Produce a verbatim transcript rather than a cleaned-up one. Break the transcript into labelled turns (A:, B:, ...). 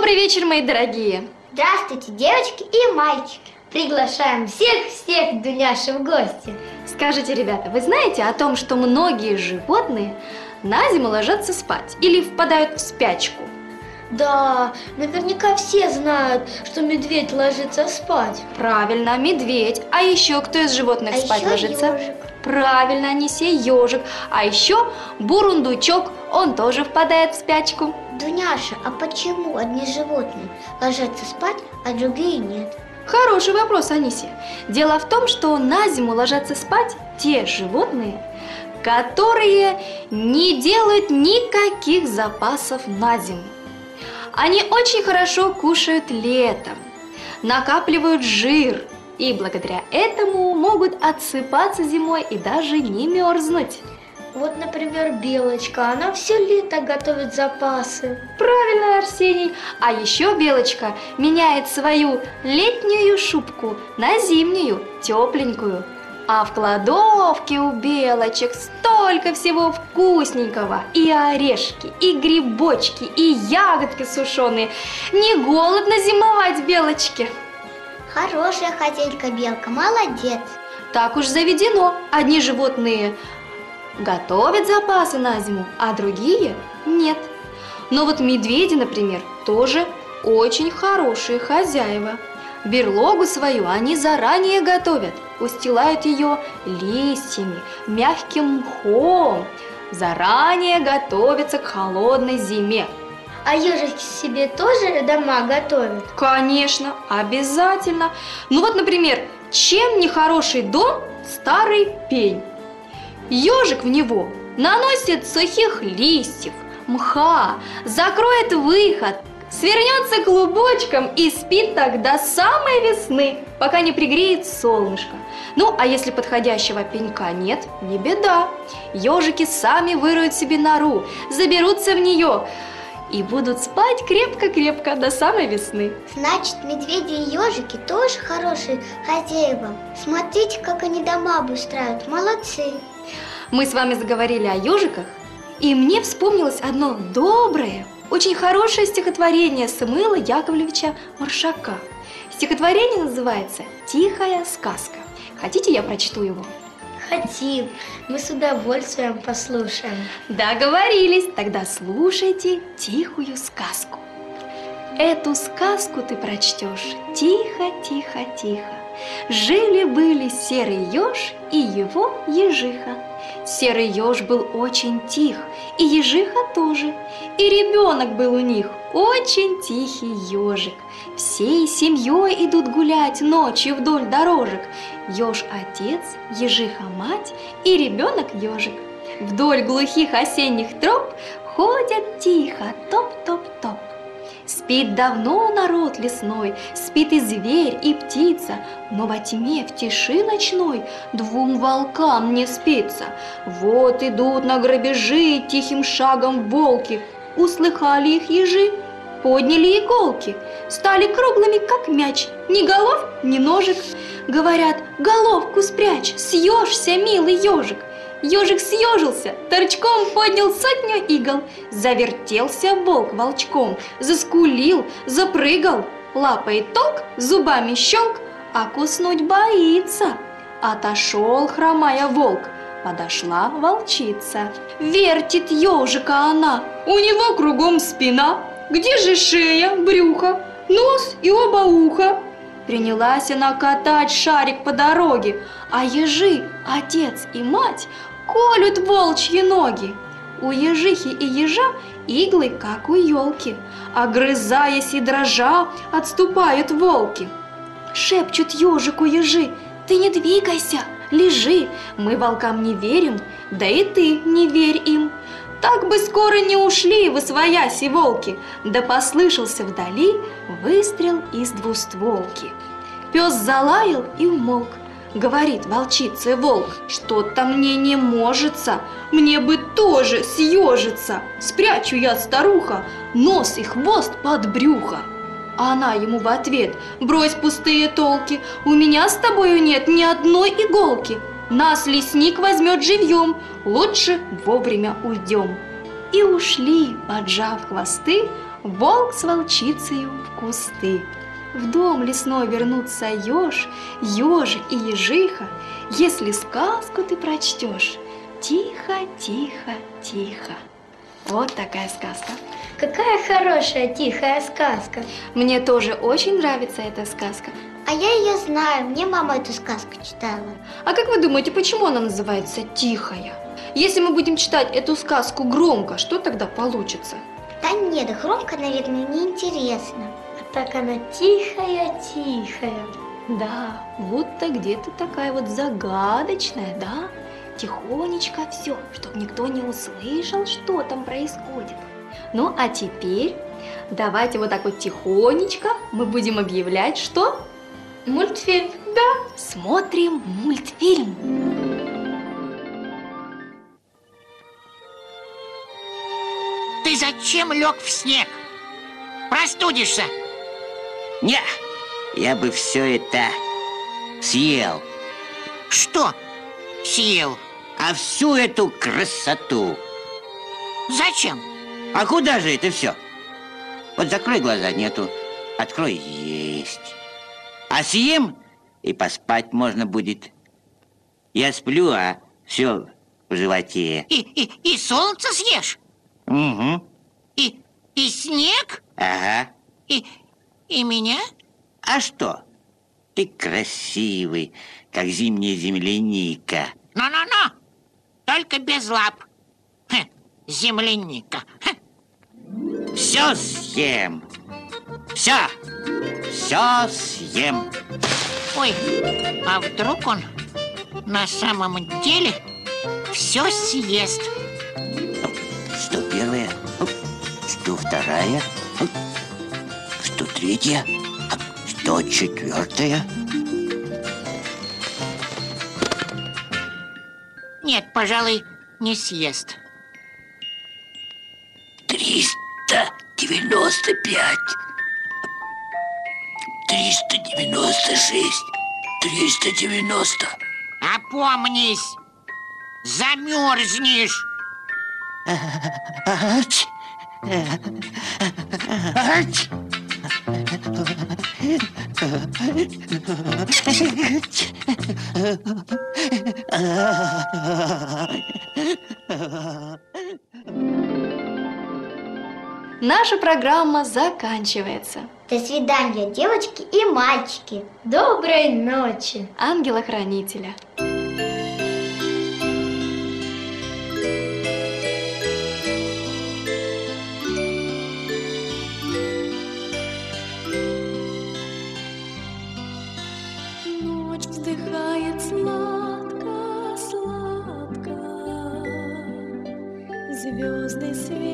A: Добрый вечер, мои дорогие!
B: Здравствуйте, девочки и мальчики! Приглашаем всех-всех к Дуняше в гости!
A: Скажите, ребята, вы знаете о том, что многие животные на зиму ложатся спать или впадают в спячку?
B: Да, наверняка все знают, что медведь ложится спать.
A: Правильно, медведь. А еще кто из животных
B: а
A: спать
B: еще
A: ложится?
B: Ежик.
A: Правильно, Анисия, ежик. А еще бурундучок, он тоже впадает в спячку.
B: Дуняша, а почему одни животные ложатся спать, а другие нет?
A: Хороший вопрос, Анисия. Дело в том, что на зиму ложатся спать те животные, которые не делают никаких запасов на зиму. Они очень хорошо кушают летом, накапливают жир и благодаря этому могут отсыпаться зимой и даже не мерзнуть.
B: Вот, например, белочка, она все лето готовит запасы.
A: Правильно, Арсений. А еще белочка меняет свою летнюю шубку на зимнюю, тепленькую. А в кладовке у белочек столько всего вкусненького. И орешки, и грибочки, и ягодки сушеные. Не голодно зимовать, белочке.
B: Хорошая хозяйка белка, молодец.
A: Так уж заведено. Одни животные готовят запасы на зиму, а другие нет. Но вот медведи, например, тоже очень хорошие хозяева. Берлогу свою они заранее готовят, устилают ее листьями, мягким мхом, заранее готовятся к холодной зиме.
B: А ежики себе тоже дома готовят?
A: Конечно, обязательно. Ну вот, например, чем не хороший дом старый пень? Ежик в него наносит сухих листьев, мха, закроет выход, свернется клубочком и спит так до самой весны, пока не пригреет солнышко. Ну, а если подходящего пенька нет, не беда. Ежики сами выроют себе нору, заберутся в нее и будут спать крепко-крепко до самой весны.
B: Значит, медведи и ежики тоже хорошие хозяева. Смотрите, как они дома обустраивают. Молодцы.
A: Мы с вами заговорили о ежиках, и мне вспомнилось одно доброе, очень хорошее стихотворение Самуила Яковлевича Маршака. Стихотворение называется «Тихая сказка». Хотите, я прочту его?
B: Хотим. Мы с удовольствием послушаем.
A: Договорились. Тогда слушайте тихую сказку. Эту сказку ты прочтешь тихо, тихо, тихо. Жили-были серый еж и его ежиха. Серый еж был очень тих, и ежиха тоже. И ребенок был у них очень тихий ежик. Всей семьей идут гулять ночью вдоль дорожек. Еж отец, ежиха мать и ребенок ежик. Вдоль глухих осенних троп ходят тихо, топ-топ-топ. Спит давно народ лесной, спит и зверь, и птица, но во тьме, в тиши ночной двум волкам не спится. Вот идут на грабежи тихим шагом волки, услыхали их ежи, подняли иголки, стали круглыми, как мяч, ни голов, ни ножек. Говорят: головку спрячь, съешься, милый ежик. Ежик съежился, торчком поднял сотню игл. Завертелся волк волчком, заскулил, запрыгал. Лапой ток, зубами щелк, а куснуть боится. Отошел, хромая, волк, подошла волчица. Вертит ежика она, у него кругом спина. Где же шея, брюхо, нос и оба уха? Принялась она катать шарик по дороге, а ежи, отец и мать, колют волчьи ноги. У ежихи и ежа иглы, как у елки, огрызаясь и дрожа, отступают волки. Шепчут ежику ежи: ты не двигайся, лежи, мы волкам не верим, да и ты не верь им. Так бы скоро не ушли восвояси волки, да послышался вдали выстрел из двустволки. Пес залаял и умолк. Говорит волчице волк: что-то мне не можется, мне бы тоже съежиться. Спрячу я, старуха, нос и хвост под брюхо. А она ему в ответ: брось пустые толки, у меня с тобою нет ни одной иголки. Нас лесник возьмет живьем, лучше вовремя уйдем. И ушли, поджав хвосты, волк с волчицею в кусты. В дом лесной вернутся еж, ежик и ежиха, если сказку ты прочтешь. Тихо, тихо, тихо. Вот такая сказка.
B: Какая хорошая тихая сказка.
A: Мне тоже очень нравится эта сказка.
B: А я ее знаю, мне мама эту сказку читала.
A: А как вы думаете, почему она называется «Тихая»? Если мы будем читать эту сказку громко, что тогда получится?
B: Да нет, громко, наверное, неинтересно. А так она тихая-тихая.
A: Да, будто где-то такая вот загадочная, да? Тихонечко все, чтобы никто не услышал, что там происходит. Ну, а теперь давайте вот так вот тихонечко мы будем объявлять, что... Мультфильм. Да, смотрим мультфильм.
C: Ты зачем лег в снег? Простудишься.
D: Не, я бы все это съел.
C: Что съел?
D: А всю эту красоту.
C: Зачем?
D: А куда же это все? Вот закрой глаза, нету. Открой, есть. А съем, и поспать можно будет. Я сплю, а все в животе.
C: И, и, и солнце съешь?
D: Угу.
C: И, и снег?
D: Ага.
C: И, и меня?
D: А что? Ты красивый, как зимняя земляника.
C: Но-но-но! Только без лап. Хе, земляника. Хе.
D: Все съем. Все. Все съем.
C: Ой, а вдруг он на самом деле все съест?
D: Что первое? Что вторая? Что третья? Что четвертая?
C: Нет, пожалуй, не съест.
D: Триста девяносто пять. Триста девяносто шесть. Триста девяносто.
C: Опомнись! Замерзнешь!
D: Ач! Ач!
A: Наша программа заканчивается.
B: До свидания, девочки и мальчики. Доброй ночи.
A: Ангела-хранителя. Ночь вздыхает сладко, сладко, звезды светят.